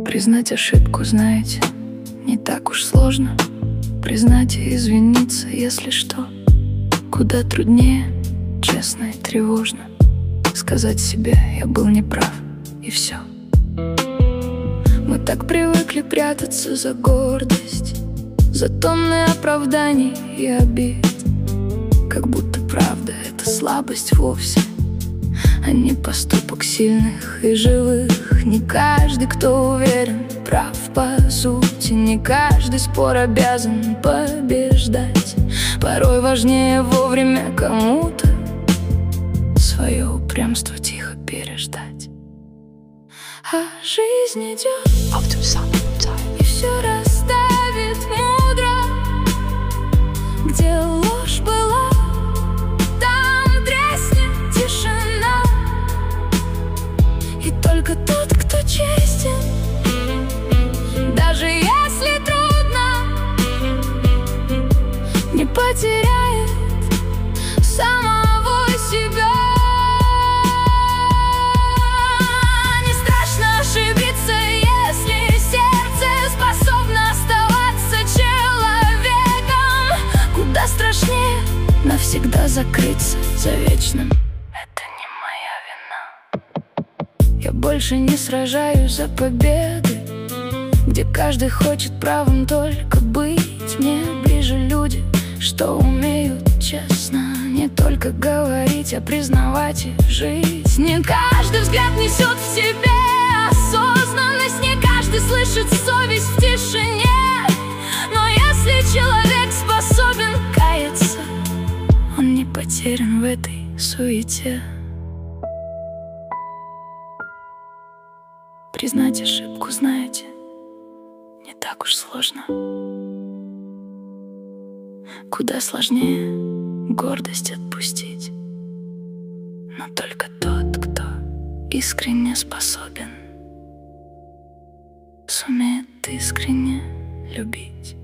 Признать ошибку, знаете, не так уж сложно. Признать и извиниться, если что, куда труднее, честно и тревожно. Сказать себе: я был неправ, и все. Мы так привыкли прятаться за гордость, за тонны оправданий и обид, как будто правда — это слабость вовсе, а не поступок сильных и живых. Не каждый, кто уверен, прав по сути. Не каждый спор обязан побеждать. Порой важнее вовремя кому-то свое упрямство тихо переждать. А жизнь идет, и все расставит мудро. Где ложь была, там треснет тишина. И только тот, кто честен, даже если трудно, не потеряет самого себя. Не страшно ошибиться, если сердце способно оставаться человеком. Куда страшнее навсегда закрыться за вечным. Это не моя вина. Я больше не сражаюсь за победы, где каждый хочет правым только быть. Мне ближе люди, что умеют честно не только говорить, а признавать и жить. Не каждый взгляд несет в себе осознанность, не каждый слышит совесть в тишине. Но если человек способен каяться, он не потерян в этой суете. Признать ошибку, знаете, не так уж сложно. Куда сложнее гордость отпустить. Но только тот, кто искренне способен, сумеет искренне любить.